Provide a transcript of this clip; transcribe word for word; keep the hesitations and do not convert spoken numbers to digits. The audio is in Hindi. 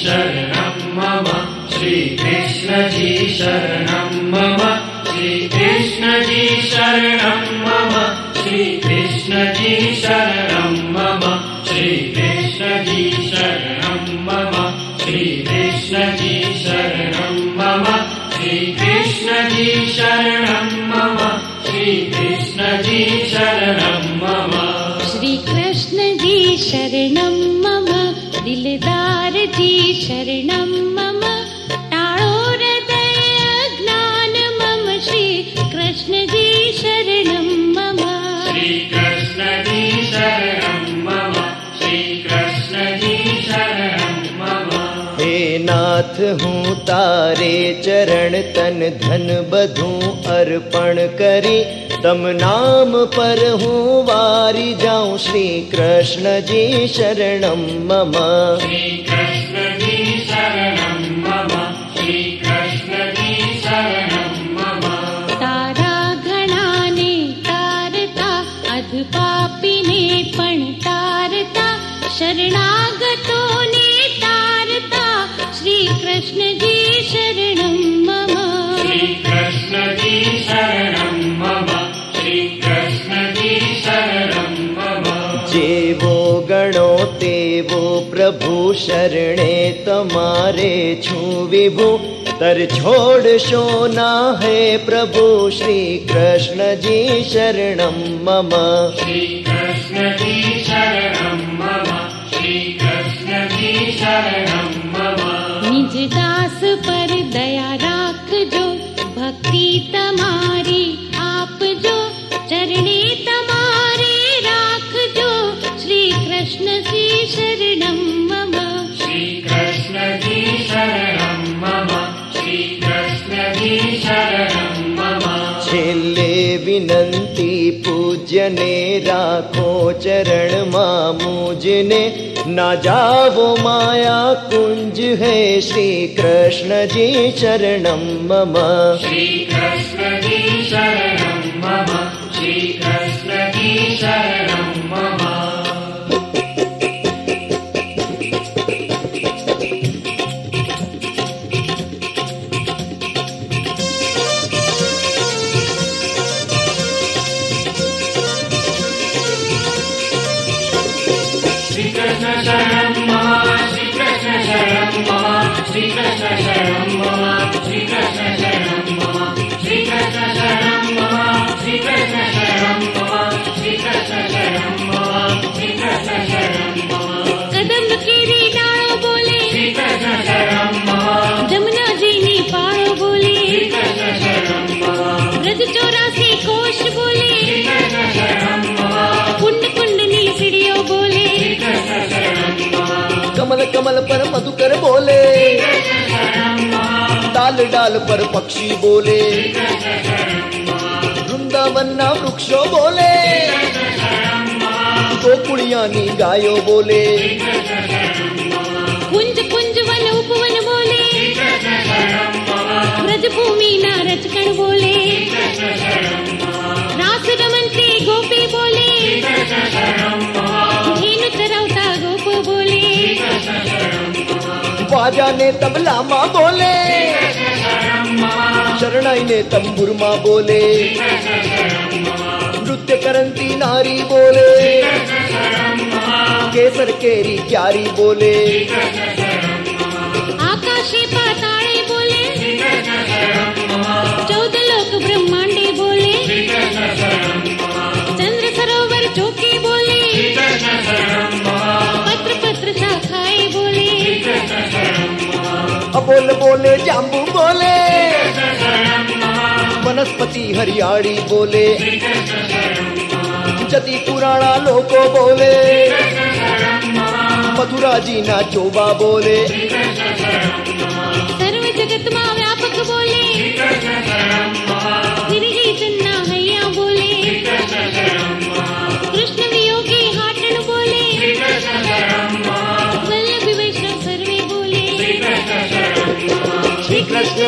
शरणं मम श्री कृष्ण जी शरणं मम श्री कृष्ण जी शरणं मम श्री कृष्ण जी शरणं मम श्री कृष्ण जी शरणं मम श्री कृष्ण जी शरणं मम श्री कृष्ण जी शरणं मम श्री कृष्ण जी शरणं मम श्री कृष्ण जी शरणं मम दिलदार जी शरणं मम टाळो हृदय अज्ञान मम श्री कृष्ण जी शरणं मम श्री कृष्ण जी शरणं मम श्री कृष्ण जी शरणं मम हे नाथ हूँ तारे चरण तन धन बधूं अर्पण करी तम नाम पर हूँ वारी जाऊं श्री कृष्ण जी शरणं मम श्री कृष्ण जी शरणं मम श्री कृष्ण जी शरणं मम तारा घणाने तारता अधपापीने पण तारता शरणागतोने तारता श्री कृष्ण जी शरणं मम श्री कृष्ण जी शरणं मम श्री कृष्ण जी शरणं मम जेवो गणो तेवो प्रभु शरणे तमारे छू विभु तर छोड़शो ना है प्रभु श्री कृष्ण जी शरणं मम श्री कृष्ण जी शरणं मम श्री कृष्ण जी शरणं मम निज दास पर दया राख जो भक्ति तमारी आप जो चरणे तमारे राख जो श्री कृष्ण जी शरणं मम श्री कृष्ण जी शरणं मम श्री कृष्ण जी शरणं मम छेल्ले विनंती पूज्यने राखो चरण मां मुझने ना जावो माया कुंज है श्री कृष्ण जी शरणं मम श्री कृष्ण जी शरणं मम श्री कृष्ण जी शरणं मम श्री कृष्ण शरणं मम श्री कृष्ण शरणं मम श्री कृष्ण शरणं मम श्री कृष्ण शरणं मम श्री कृष्ण शरणं मम श्री कृष्ण शरणं मम श्री कृष्ण शरणं मम श्री कृष्ण शरणं मम कदम केरी डाळो बोले श्री कृष्ण शरणं मम जमुना जी नी पाळो बोले श्री कृष्ण शरणं मम ब्रज चौरासी कोश बोले श्री कृष्ण शरणं मम कुंड कुंड नी सीढ़ियों बोले श्री कृष्ण शरणं मम कमल कमल पर मधुकर बोले डाल डाल पर पक्षी बोले वृंदावन ना वृक्षो बोले गोकुड़ियानी गायो बोले कुंज कुंज वन उपवन बोले ब्रज भूमि ना रचकन बोले रास रमनते गोपी बोले धेनु चरवता गोप बोले बाजा ने तबला माँ बोले शरणाई ने तंबुर माँ बोले नृत्य करंती नारी बोले केसर केरी क्यारी बोले आकाशे पाताळे बोले चौदह लोक ब्रह्मांडे बोले चंद्र सरोवर चौके बोले पत्र पत्र शाखाए बोले अबोल बोले जाम्बू बोले वनस्पति हरियाड़ी बोले जति पुराणा लोको बोले मथुरा जी ना चोबा बोले सर्व जगत मा व्यापक बोले गिरही चन्ना हैया बोले कृष्ण वियोगी हाटन बोले वल्लभ वैष्णव सर्वे बोले श्री कृष्ण